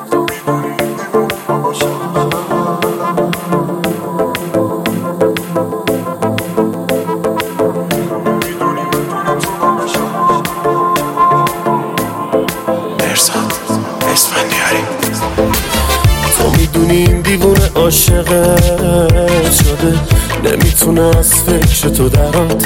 تو میدونی این دیوونه عاشقت شده، نمیتونه از فکر تو درات.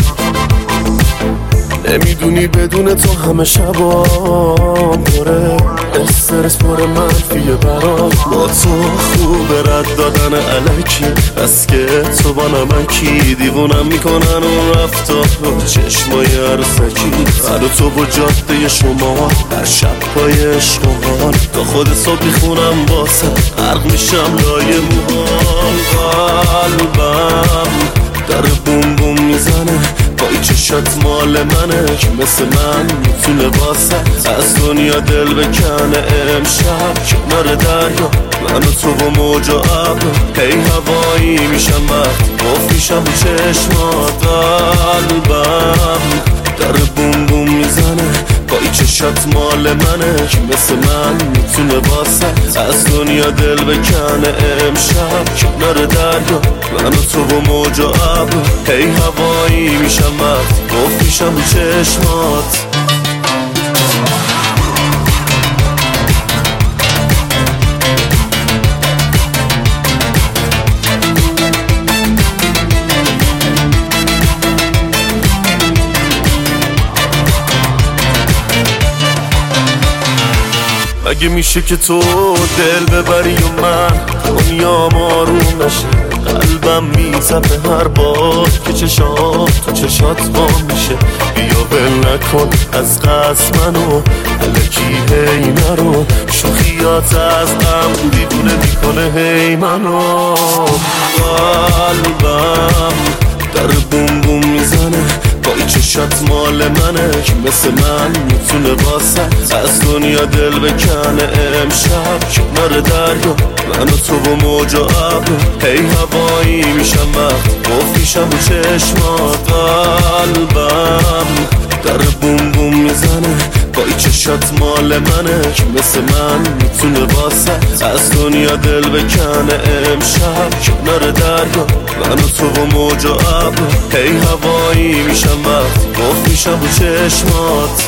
نمیدونی بدون تو همه شبام پره استرس پر منفیه برات. با تو خوبه رد دادن علکی، بس که تو با نمکی دیوونم میکنن اون رفتار رو چشمای عروسکی. من و تو با جاده شما در شب پای عشق و حال، تا خود صبح میخونم واسه غرق میشم لای موهام. قلبم داره بوم بوم میزنه، با این چشات مال منه که مثل من میتونه واسه از دنیا دل بکنه. امشب کنار دریا من و تو با موج و ابر هی هوایی میشم وقتی گفت میشم رو چشمات. قلبم داره بوم بوم میزنه، با این چشات مال منه که مثل من میتونه واسه از دنیا دل بکنه. امشب کنار دریا من و تو با موج و ابر هی هوایی میشم وقتی گفت میشم رو چشمات. مگه میشه که تو دل ببری و من دنیا آروم نشه؟ قلبم میتپه هر بار که تو چشات با میشه. بیا ول نکن از قصد منو، الکی هی نرو، شوخیات از غم دیوونه میکنه هی منو. قلبم داره بوم بوم میزنه، با این چشات مال منه که مثل من میتونه واسه از دنیا دل بکنه. امشب کنار دریا من و تو با موج و ابر هی هوایی میشم وقتی گفت میشم رو چشمات. قلبم داره بوم بوم میزنه، با این چشات مال منه که مثل من میتونه واسه از دنیا دل بکنه. امشب کنار دریا من و تو با موج و ابر هی هوایی میشم وقتی گفت میشم رو چشمات.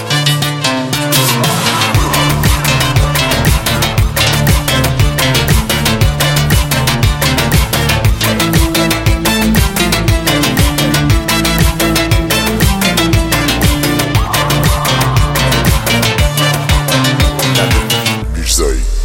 Say